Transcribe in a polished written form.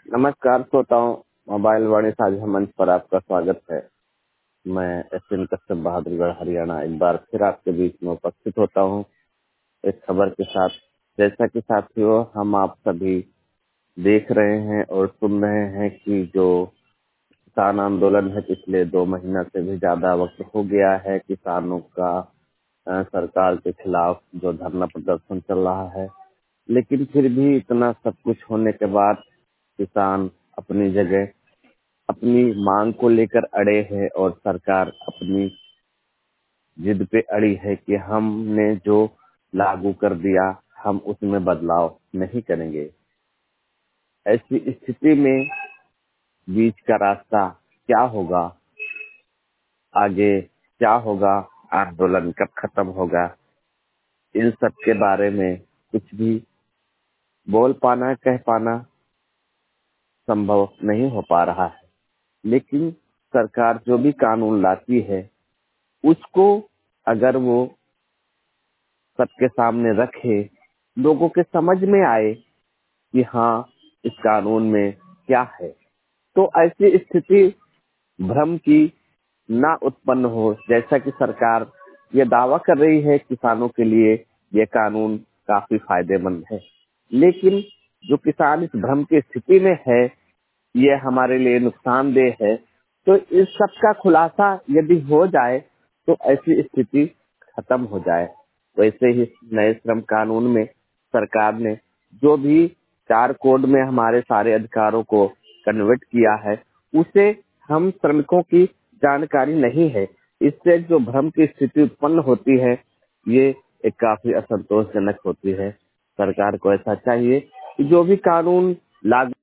नमस्कार श्रोताओं, मोबाइल वाणी साझा मंच पर आपका स्वागत है। मैं एसएन कश्यप बहादुरगढ़ हरियाणा एक बार फिर आपके बीच में उपस्थित होता हूं एक खबर के साथ। जैसा कि साथियों हम आप सभी देख रहे हैं और सुन रहे हैं कि जो किसान आंदोलन है पिछले 2 महीना से भी ज्यादा वक्त हो गया है किसानों का सरकार के खिलाफ जो धरना प्रदर्शन चल रहा है, लेकिन फिर भी इतना सब कुछ होने के बाद किसान अपनी जगह अपनी मांग को लेकर अड़े हैं और सरकार अपनी जिद पे अड़ी है कि हमने जो लागू कर दिया हम उसमें बदलाव नहीं करेंगे। ऐसी स्थिति में बीच का रास्ता क्या होगा, आगे क्या होगा, आंदोलन कब खत्म होगा, इन सब के बारे में कुछ भी बोल पाना कह पाना संभव नहीं हो पा रहा है। लेकिन सरकार जो भी कानून लाती है उसको अगर वो सबके सामने रखे, लोगों के समझ में आए कि हाँ इस कानून में क्या है, तो ऐसी स्थिति भ्रम की ना उत्पन्न हो। जैसा कि सरकार ये दावा कर रही है किसानों के लिए ये कानून काफी फायदेमंद है, लेकिन जो किसान इस भ्रम की स्थिति में है ये हमारे लिए नुकसानदेह है। तो इस सब का खुलासा यदि हो जाए तो ऐसी स्थिति खत्म हो जाए। वैसे ही नए श्रम कानून में सरकार ने जो भी 4 कोड में हमारे सारे अधिकारों को कन्वर्ट किया है उसे हम श्रमिकों की जानकारी नहीं है। इससे जो भ्रम की स्थिति उत्पन्न होती है ये एक काफी असंतोषजनक होती है। सरकार को ऐसा चाहिए कि जो भी कानून लागू